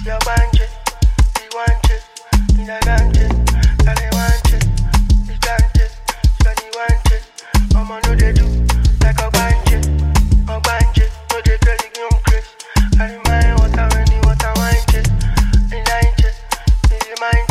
You want it, you want it, you want it, you want it, you want it, you want it. Mama know they do like a banjo, no they girl you young Chris. I remind what I when you what I want it, you like it, you mind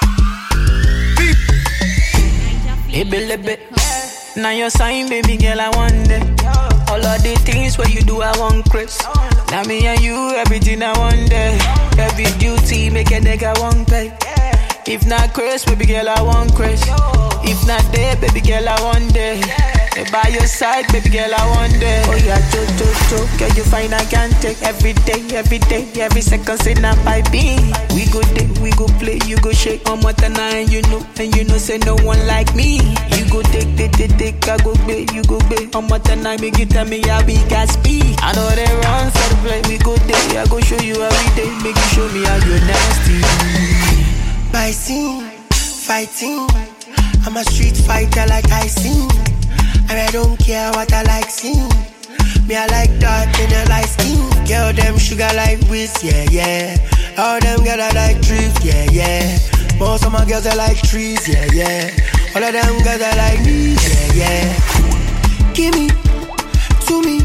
it. Hey, baby, now your sign, baby girl, I want it. All of the things where you do, I want Chris. Now me and you, everything I want there. Every duty, make a nigga want pay. If not Chris, baby girl, I want Chris. If not there, baby girl, I want there. By your side, baby girl, I want there. Oh yeah, girl, you find I can't take every day, every second, say not by me. We go day, we go play, you go shake on what and you know, say no one like me. You go take, I go play, you go play on what and make you tell me how we got speed. I know they run for the play, we go day, I go show you every day, make you show me how you're nasty. My scene, fighting, I'm a street fighter like I sing. And I don't care what I like seeing. Me I like dark and I like skin. Girl them sugar like whiz, yeah. All them girls I like drift, yeah. Most of my girls I like trees, yeah. All of them girls I like me, yeah. Give me, to me,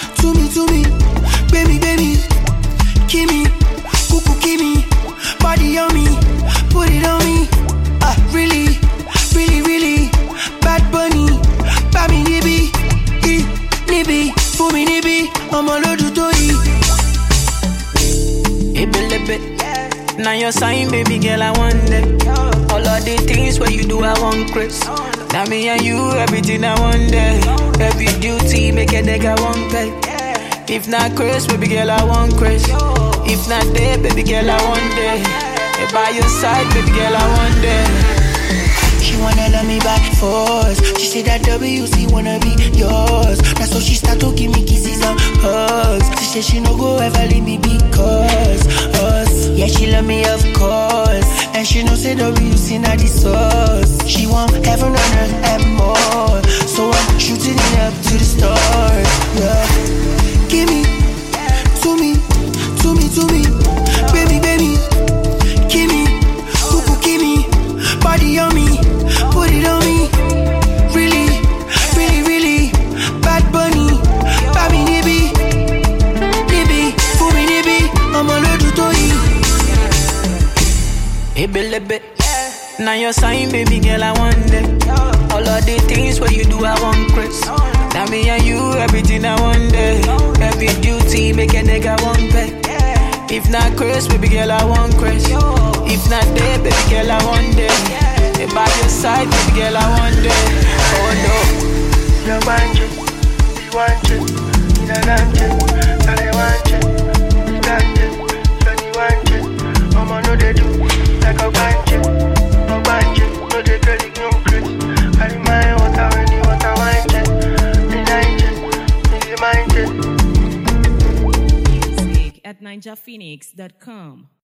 baby. Give me, cuckoo, give me, body on me, put it on me. Really, bad bunny. Baby nibi, for me nibi, I'm a lot to eat. Hey, baby, now your sign, baby girl, I want it. All of the things where you do, I want Chris. Now me and you, everything I want there. Every duty, make a nigga want pay. If not Chris, baby girl, I want Chris. If not there, baby girl, I want there. By your side, baby girl, I want there. She wanna love me by force. She said that WC wanna be yours. That's so she start to give me kisses and hugs. She said she no go ever leave me because us. Yeah, she love me of course. And she know say WC not the source. She want heaven on earth and more. So I'm shooting it up to the stars. Yeah. Give me, to me, baby. Give me, cuckoo, give me, body on me. Put it on me, really, bad bunny, baby nibi, for me nibi, I'm a lot to eat. Hey, baby, now your sign, baby girl, I want it. All of the things where you do, I want Chris. Now me and you, everything I want there. Every duty, make a nigga want pay. If not Chris, baby girl, I want Chris. If not there, baby girl, I want there. By your side, baby girl, I want it. Oh no. You want it, you want it, you want it, I want it, you want it, you want it. Mama know they do like a banjo, no they girl you young Chris. I remind what I when you what I want it, you like it, you mind it. Music at ninjaphoenix.com.